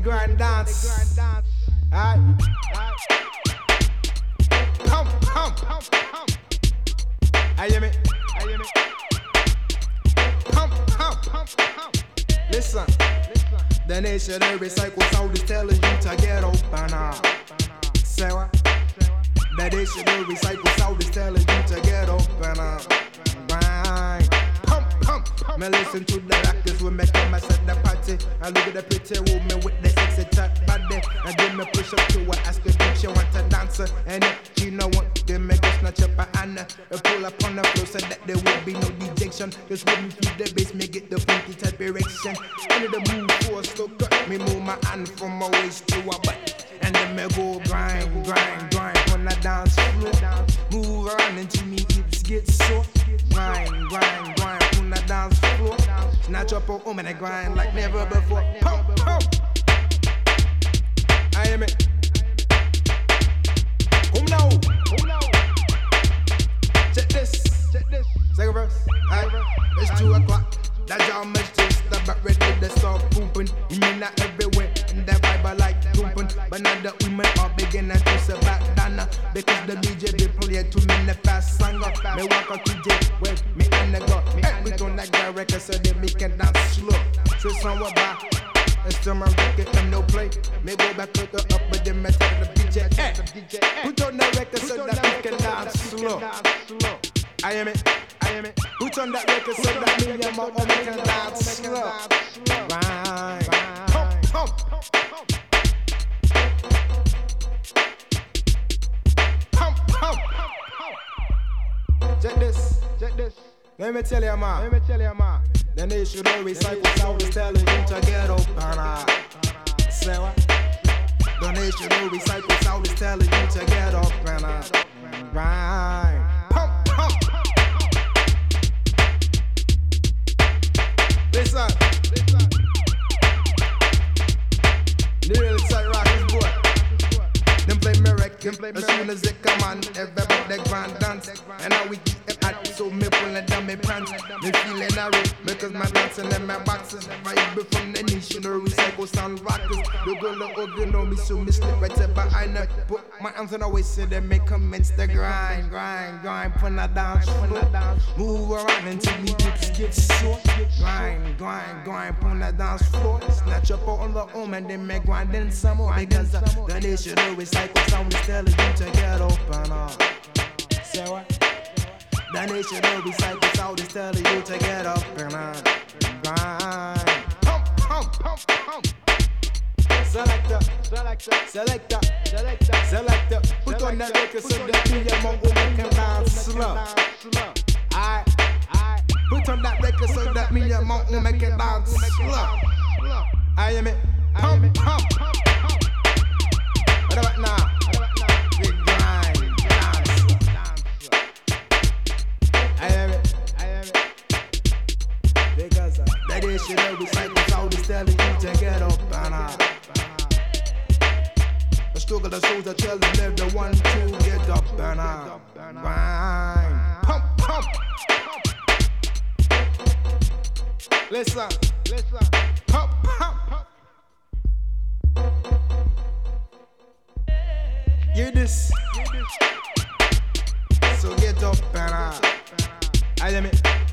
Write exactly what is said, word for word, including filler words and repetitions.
grind dance. Alright. Come, come, come, come. I hear me. I hear me. Come, come, come, come. Listen. The nation of recycle sound is telling you to get open up. Say what? The nation of recycle sound is telling you to get open up. Right. Come, come. Me listen to the actors when me come and set the party. I look at the pretty woman with the sexy chat body. And then me push up to her, ask her if she want to dance. And if she no want, then me go snatch up her hand and pull up on the floor so that there will be no dejection. Just when me feel the bass, me get the funky type erection. Under the move force, so cut me move my hand from my waist to her butt. And then me go grind, grind, grind on the dance floor. Move around until me hips get sore. Grind, grind, grind on the dance floor. Snatch up a woman and grind like never before. Pump, pump. I am it. Come now, come now. Check this, check this. Second verse. Alright, it's two o'clock. That jam is just about ready to start pooping. You mean not everywhere, and that vibe I like jumping. But now the women are beginning to sit back down. Because the D J be playing too many fast songs. Me walk up to J with me and the girl. Hey, we don't like that record so that we can dance slow. So somewhere back, it's still my record and no play. Me go back to the up, but then me tell the D J, hey, put on the record so that we can dance slow. I am it, I am it. Put on that record so that me and my woman can dance slow. Right, come, come, come. Come, come, come. Check this, check this. Let me tell you, man. Let me tell you, man. The nation of recycle sound is telling you to get open up. Say what? The nation of recycle sound is telling you to get open up. Right. Pump, pump. Listen, listen. Nearly tight rock is boy. Them play me record. As soon as they come on, everybody grand dance. And now we keep them hot, so me pulling down my pants. Me feeling a root, because my dancing in my boxes. Vibe from the nation of recycle sound rockers. The girl the ugly know me, so me slip right up behind her. Put my arms on the waist, so they make commence the grind, grind, grind. Put that dance, move around until me hips get sore. Grind, grind, grind, put that dance floor. Snatch up all the home and then make grind in some more. Because the nation of recycle sound is telling you to get open up. Say what? The nation of recycle sound is telling you to get up and up. Grind. Pump, pump, pump, pump. Selector, selector, selector, selector, selector. Put on that record so that me and my woman can dance slow. Alright, alright. Put on that record so that me and my woman can dance slow. I am it. Pump, pump, pump, pump. What about now? Big grind, dance, dance. I am it, I am it. Because uh, that is shit of recycle sound is telling you to get up and up. The struggle the souls are telling them the one to get up and up. Grind, pump, pump, pump. Listen, listen, pump, pump, pump. Hear this. So get up and up. I am it.